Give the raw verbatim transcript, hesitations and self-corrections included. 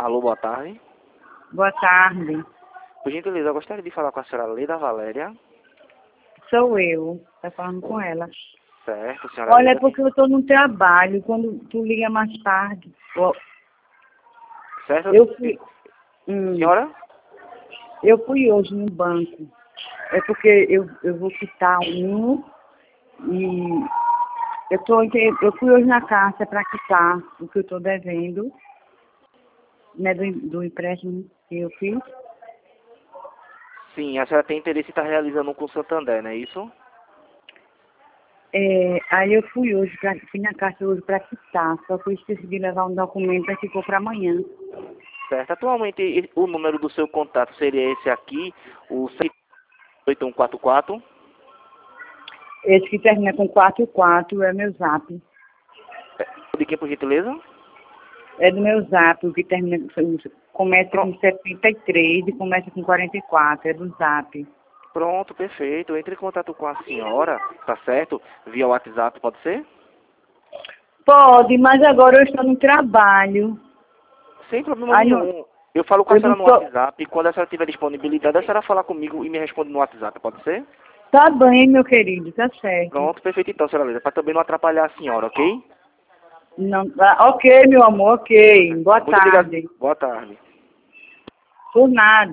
Alô, boa tarde. Boa tarde. Por gentileza, eu gostaria de falar com a senhora Leda Valéria. Sou eu. Tá falando com ela. Certo, senhora Olha, é Leda. porque eu estou no trabalho. Quando tu liga mais tarde. ó, Certo? Eu fui, hum, Senhora? eu fui hoje no banco. É porque eu, eu vou quitar um e eu, tô, inte- eu fui hoje na caixa para quitar o que eu estou devendo, né, do, do empréstimo que eu fiz. Sim, a senhora tem interesse em estar realizando um com o Santander, não é isso? É, aí eu fui hoje, pra, fui na caixa hoje para quitar, só que eu esqueci de levar um documento e ficou para amanhã. Certo. Atualmente, e- o número do seu contato seria esse aqui, o oito um quatro quatro. Esse que termina com quatro quatro é meu zap. De quem, por gentileza? É do meu zap, o que termina com, começa com Pronto, setenta e três e começa com quarenta e quatro, é do zap. pronto, perfeito. Entre em contato com a senhora, tá certo? Via WhatsApp, pode ser? Pode, mas agora eu estou no trabalho. Sem problema Aí não, nenhum. Eu falo com a eu não senhora no tô. WhatsApp e quando a senhora tiver disponibilidade, a senhora falar comigo e me responde no WhatsApp, pode ser? Tá bem, meu querido, tá certo. Pronto, perfeito então, senhora Leda, para também não atrapalhar a senhora, ok? Não, ah, ok, meu amor, ok. Boa Muito obrigado. tarde. Boa tarde. Por nada.